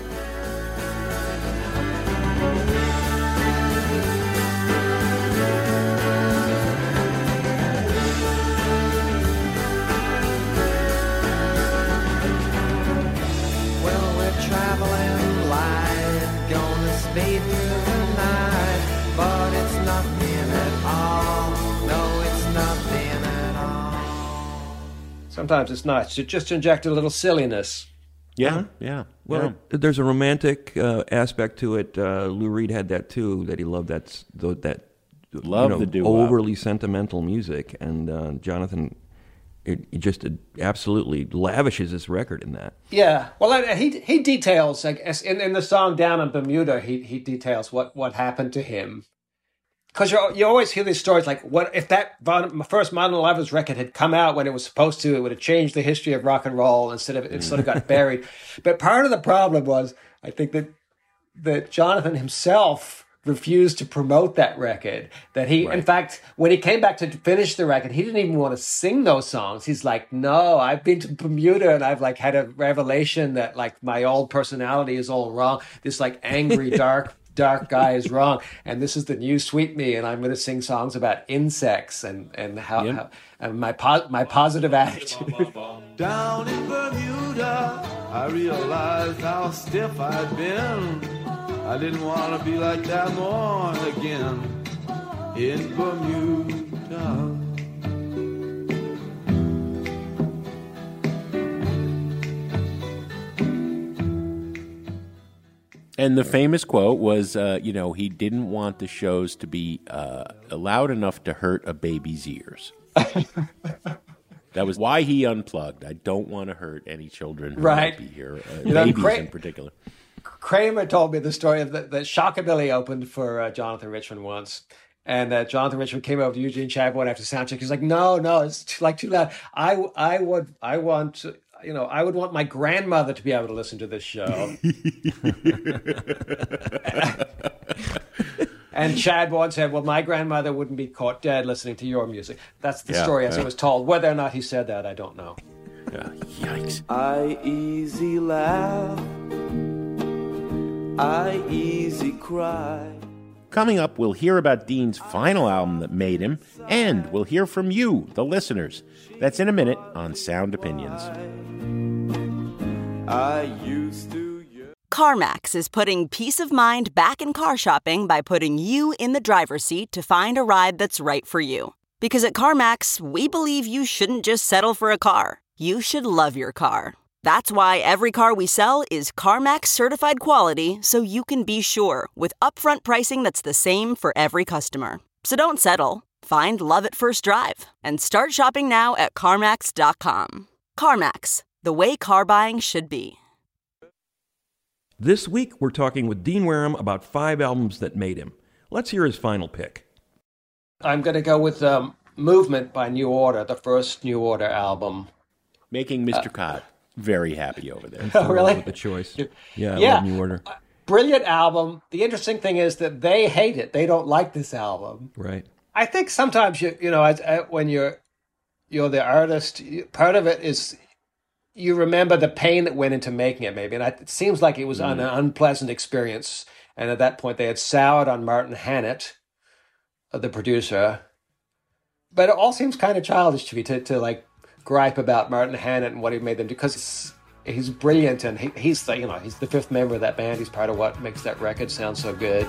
Well, we're traveling light, gonna speed through the night, but it's nothing at all. No, it's nothing at all. Sometimes it's nice to just inject a little silliness. Yeah, yeah. Well, there's a romantic uh, aspect to it. Uh, Lou Reed had that too. That he loved that s- tho- that Love you know, the doo-wop. overly sentimental music, and uh, Jonathan, it, it just uh, absolutely lavishes his record in that. Yeah, well, I- he he details, like as in, in the song "Down in Bermuda," he he details what, what happened to him. Because you you always hear these stories like, what if that Von, first Modern Lovers record had come out when it was supposed to? It would have changed the history of rock and roll. Instead of it sort of got buried. But part of the problem was, I think that that Jonathan himself refused to promote that record. That he, in fact, when he came back to finish the record, he didn't even want to sing those songs. He's like, no, I've been to Bermuda and I've like had a revelation that like my old personality is all wrong. This like angry, dark, dark guy is wrong. And this is the new sweet me. And I'm going to sing songs about insects and, and how, Yep. how and my, po- my positive attitude. Down in Bermuda, I realized how stiff I'd been. I didn't want to be like that more again in Bermuda. And the famous quote was, uh, you know, he didn't want the shows to be uh, loud enough to hurt a baby's ears. That was why he unplugged. I don't want to hurt any children who right. might be here, uh, you know, babies Cra- in particular. Kramer told me the story of the, that Shockabilly opened for uh, Jonathan Richman once. And uh, Jonathan Richman came over to Eugene Chadbourne after soundcheck. He's like, no, no, it's too, like too loud. I, I would, I want, you know, I would want my grandmother to be able to listen to this show. And Chadbourne said, well, my grandmother wouldn't be caught dead listening to your music. That's the yeah, story as yeah. it was told. Whether or not he said that, I don't know. Yeah, yikes. I easy laugh, I easy cry. Coming up, we'll hear about Dean's final album that made him, and we'll hear from you, the listeners. That's in a minute on Sound Opinions. I used to. CarMax is putting peace of mind back in car shopping by putting you in the driver's seat to find a ride that's right for you. Because at CarMax, we believe you shouldn't just settle for a car. You should love your car. That's why every car we sell is CarMax certified quality, so you can be sure with upfront pricing that's the same for every customer. So don't settle. Find love at first drive and start shopping now at CarMax dot com. CarMax, the way car buying should be. This week, we're talking with Dean Wareham about five albums that made him. Let's hear his final pick. I'm going to go with um, Movement by New Order, the first New Order album. Making Mister Uh, Cott very happy over there. Oh, really? With the choice. Yeah, I yeah. love New Order. Brilliant album. The interesting thing is that they hate it. They don't like this album. Right. I think sometimes, you you know, as, uh, when you're you're the artist, you, part of it is you remember the pain that went into making it, maybe. And I, it seems like it was mm. an unpleasant experience. And at that point, they had soured on Martin Hannett, uh, the producer. But it all seems kind of childish to me to, to like, gripe about Martin Hannett and what he made them do, because he's brilliant, and he, he's the, you know, he's the fifth member of that band. He's part of what makes that record sound so good.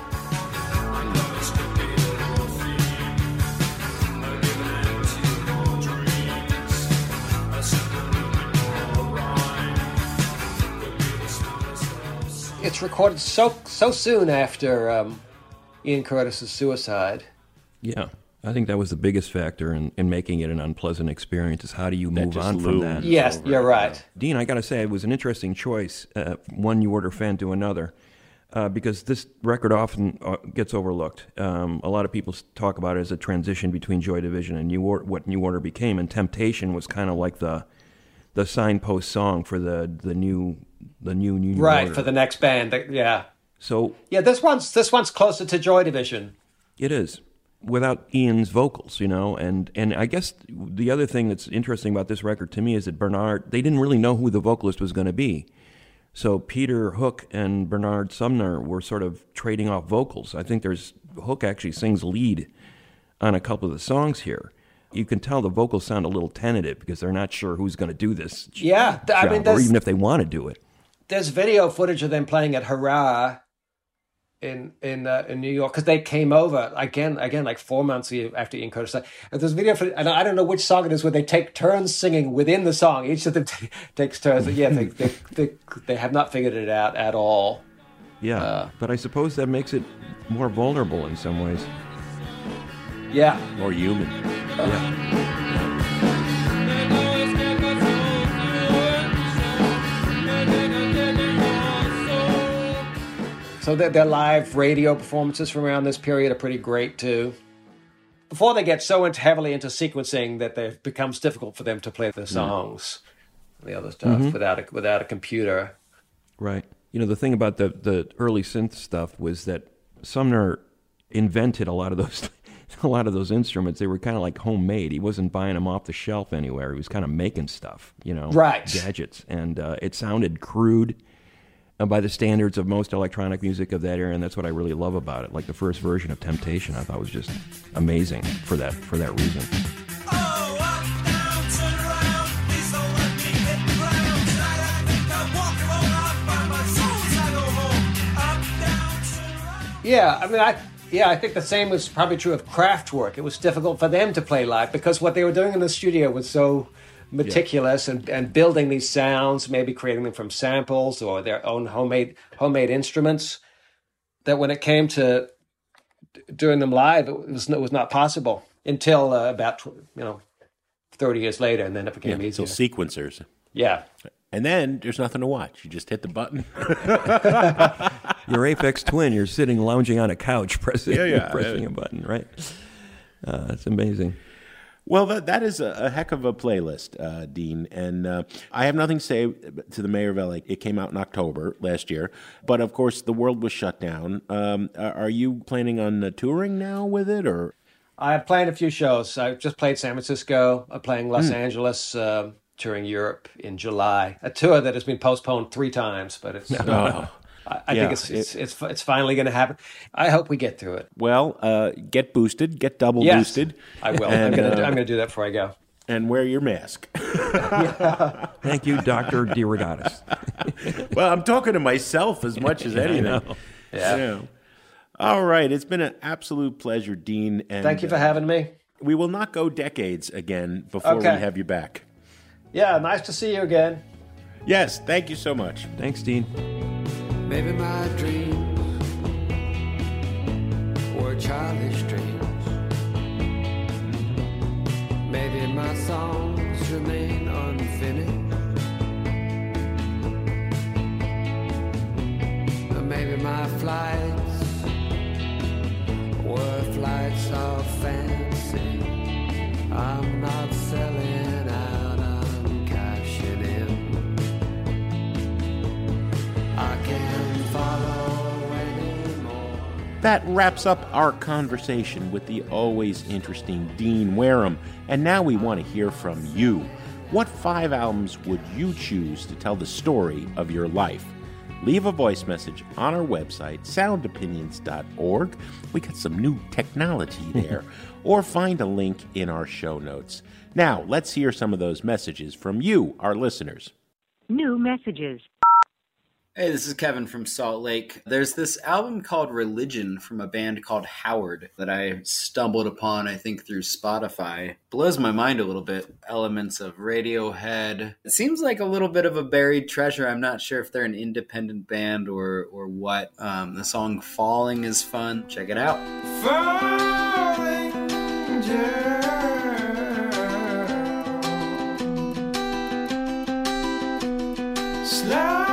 It's recorded so so soon after um, Ian Curtis's suicide. Yeah. I think that was the biggest factor in, in making it an unpleasant experience, is how do you move on from that? Yes, you're right. Dean, I got to say, it was an interesting choice, uh, one New Order fan to another, uh, because this record often uh, gets overlooked. Um, a lot of people talk about it as a transition between Joy Division and New Order, what New Order became, and Temptation was kind of like the the signpost song for the the new the new New right, Order. For the next band. Yeah. So yeah, this one's this one's closer to Joy Division. It is. Without Ian's vocals, you know, and, and I guess the other thing that's interesting about this record to me is that Bernard, they didn't really know who the vocalist was going to be. So Peter Hook and Bernard Sumner were sort of trading off vocals. I think there's, Hook actually sings lead on a couple of the songs here. You can tell the vocals sound a little tentative because they're not sure who's going to do this yeah, job, I mean, or even if they want to do it. There's video footage of them playing at Hurrah in in uh, in New York, because they came over again again like four months after Ian Curtis died. And there's video for, and I don't know which song it is, where they take turns singing within the song. Each of them t- takes turns. Yeah, they, they they they have not figured it out at all. Yeah, uh, but I suppose that makes it more vulnerable in some ways. Yeah, more human. Uh, yeah. So their, their live radio performances from around this period are pretty great too. Before they get so into, heavily into sequencing that it becomes difficult for them to play the songs, mm. the other stuff mm-hmm. without a, without a computer. Right. You know, the thing about the, the early synth stuff was that Sumner invented a lot of those a lot of those instruments. They were kind of like homemade. He wasn't buying them off the shelf anywhere. He was kind of making stuff, you know, right. gadgets, and uh, it sounded crude by the standards of most electronic music of that era, and that's what I really love about it. Like the first version of Temptation, I thought was just amazing for that for that reason. Yeah, I mean, I yeah, I think the same was probably true of Kraftwerk. It was difficult for them to play live because what they were doing in the studio was so meticulous and, and building these sounds, maybe creating them from samples or their own homemade homemade instruments, that when it came to doing them live, it was, it was not possible until uh, about, you know, thirty years later, and then it became yeah, easier. So sequencers. Yeah. And then there's nothing to watch. You just hit the button. Your Aphex Twin, you're sitting lounging on a couch pressing, yeah, yeah. pressing a button, right? Uh, that's amazing. Well, that that is a, a heck of a playlist, uh, Dean. And uh, I have nothing to say to the Mayor of L A. It came out in October last year. But, of course, the world was shut down. Um, are you planning on uh, touring now with it? Or I've played a few shows. I just played San Francisco. I'm playing Los Mm. Angeles, uh, touring Europe in July. A tour that has been postponed three times, but it's... Oh. I, I Yeah, think it's it's it's, it's finally going to happen. I hope we get through it. Well, uh, get boosted, get double Yes, boosted. I will. And, I'm going uh, to I'm going to do that before I go. And wear your mask. Thank you, Doctor DeRogatis. Well, I'm talking to myself as much as Yeah, I anything. know. Yeah. Yeah. All right. It's been an absolute pleasure, Dean. And Thank you for having me. We will not go decades again before Okay. we have you back. Yeah, nice to see you again. Yes, thank you so much. Thanks, Dean. Maybe my dreams were childish dreams. Maybe my songs remain unfinished. Or maybe my flights were flights of fancy. I'm not selling out, I'm cashing in. I can't follow anymore. That wraps up our conversation with the always interesting Dean Wareham. And now we want to hear from you. What five albums would you choose to tell the story of your life? Leave a voice message on our website, sound opinions dot org. We got some new technology there. Or find a link in our show notes. Now, let's hear some of those messages from you, our listeners. New messages. Hey, this is Kevin from Salt Lake. There's this album called Religion from a band called Howard that I stumbled upon, I think, through Spotify. Blows my mind a little bit. Elements of Radiohead. It seems like a little bit of a buried treasure. I'm not sure if they're an independent band or, or what. Um, the song Falling is fun. Check it out. Falling down. Slide.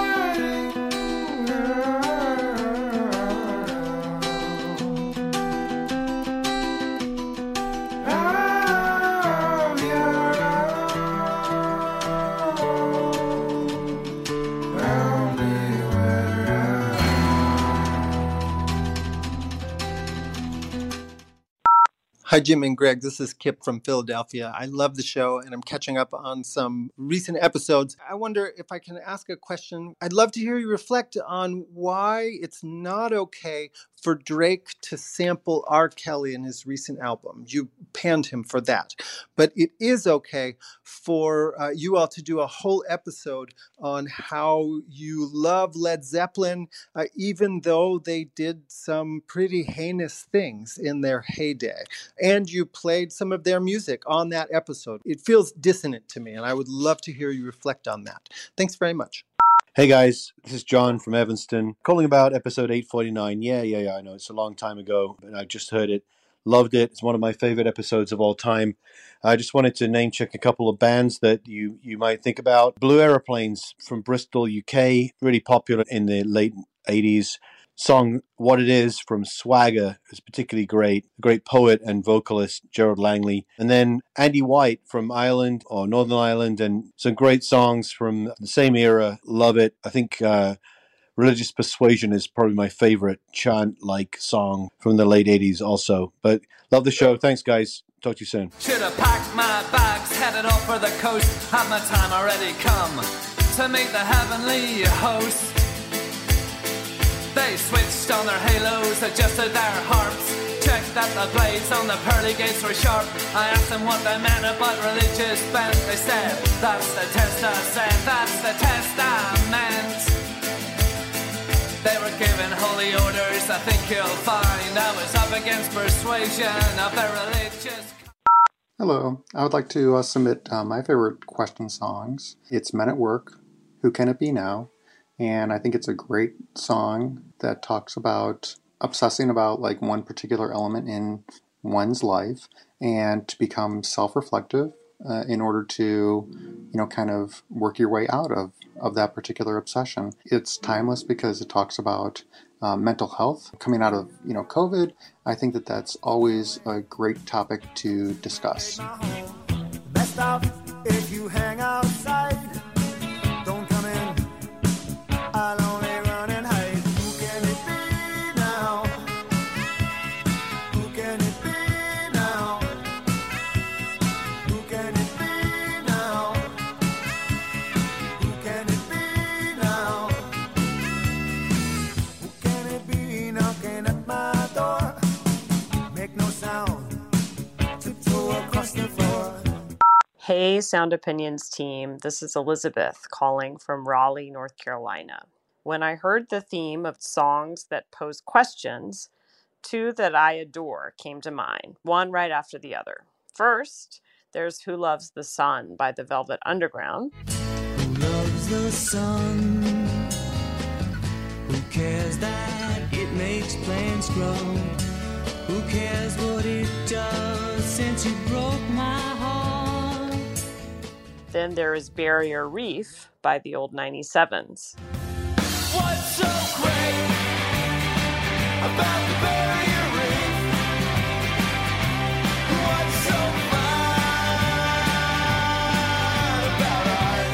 Hi, Jim and Greg. This is Kip from Philadelphia. I love the show, and I'm catching up on some recent episodes. I wonder if I can ask a question. I'd love to hear you reflect on why it's not okay for Drake to sample R. Kelly in his recent album. You panned him for that. But it is okay for uh, you all to do a whole episode on how you love Led Zeppelin, uh, even though they did some pretty heinous things in their heyday. And you played some of their music on that episode. It feels dissonant to me, and I would love to hear you reflect on that. Thanks very much. Hey guys, this is John from Evanston, calling about episode eight forty-nine. Yeah, yeah, yeah, I know it's a long time ago, but I just heard it, loved it. It's one of my favorite episodes of all time. I just wanted to name check a couple of bands that you, you might think about. Blue Aeroplanes from Bristol, U K, really popular in the late eighties. Song What It Is from Swagger is particularly great. Great poet and vocalist Gerard Langley. And then Andy White from Ireland or Northern Ireland, and some great songs from the same era. Love it. I think uh, Religious Persuasion is probably my favorite chant-like song from the late eighties also. But love the show. Thanks, guys. Talk to you soon. Should have packed my bags, headed off for the coast. Had my time already come to meet the heavenly host. They switched on their halos, adjusted their harps, checked that the blades on the pearly gates were sharp. I asked them what they meant about religious bent. They said, that's the test I said, that's the test I meant. They were given holy orders, I think you'll find I was up against persuasion of their religious... Hello. I would like to uh, submit uh, my favorite Question songs. It's Men at Work, Who Can It Be Now? And I think it's a great song that talks about obsessing about like one particular element in one's life and to become self-reflective uh, in order to, you know, kind of work your way out of, of that particular obsession. It's timeless because it talks about uh, mental health coming out of, you know, COVID. I think that that's always a great topic to discuss. Best off if you hang outside. Don't come in. I'll only run and hide. Who can it be now? Who can it be now? Who can it be now? Who can it be now? Who can it be knocking at my door? Make no sound. Tiptoe across the floor. Hey, Sound Opinions team. This is Elizabeth calling from Raleigh, North Carolina. When I heard the theme of songs that pose questions, two that I adore came to mind, one right after the other. First, there's Who Loves the Sun by the Velvet Underground. Who loves the sun? Who cares that it makes plants grow? Who cares what it does since you broke my heart? Then there is Barrier Reef by the Old ninety-sevens. What's so great about the barrier reef? What's so fine about art?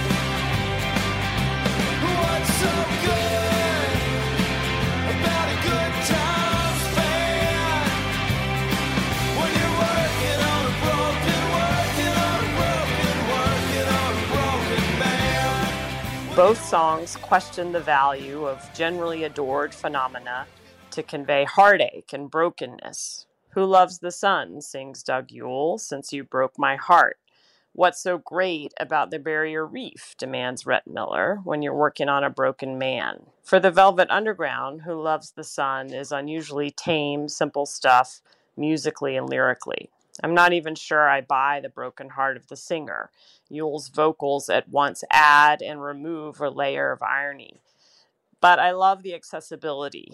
What's so good about a good time spent when you're working on a broken, working on a broken, working on a broken man? Both songs question the value of generally adored phenomena to convey heartache and brokenness. Who Loves the Sun, sings Doug Yule, since you broke my heart. What's so great about the barrier reef, demands Rhett Miller, when you're working on a broken man. For the Velvet Underground, Who Loves the Sun is unusually tame, simple stuff, musically and lyrically. I'm not even sure I buy the broken heart of the singer. Yule's vocals at once add and remove a layer of irony. But I love the accessibility.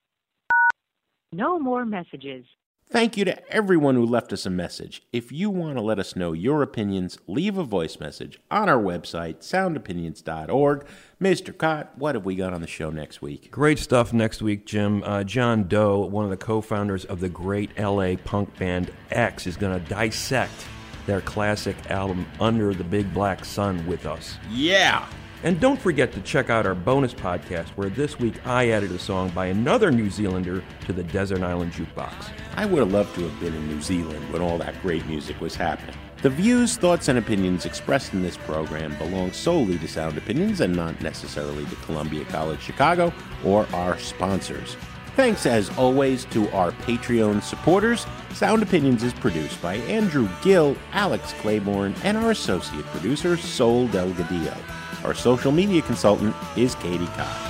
No more messages. Thank you to everyone who left us a message. If you want to let us know your opinions, leave a voice message on our website, sound opinions dot org. Mister Cott, what have we got on the show next week? Great stuff next week, Jim. Uh, John Doe, one of the co-founders of the great L A punk band X, is going to dissect their classic album Under the Big Black Sun with us. Yeah! And don't forget to check out our bonus podcast, where this week I added a song by another New Zealander to the Desert Island Jukebox. I would have loved to have been in New Zealand when all that great music was happening. The views, thoughts, and opinions expressed in this program belong solely to Sound Opinions and not necessarily to Columbia College Chicago or our sponsors. Thanks, as always, to our Patreon supporters. Sound Opinions is produced by Andrew Gill, Alex Claiborne, and our associate producer, Sol Delgadillo. Our social media consultant is Katie Cox.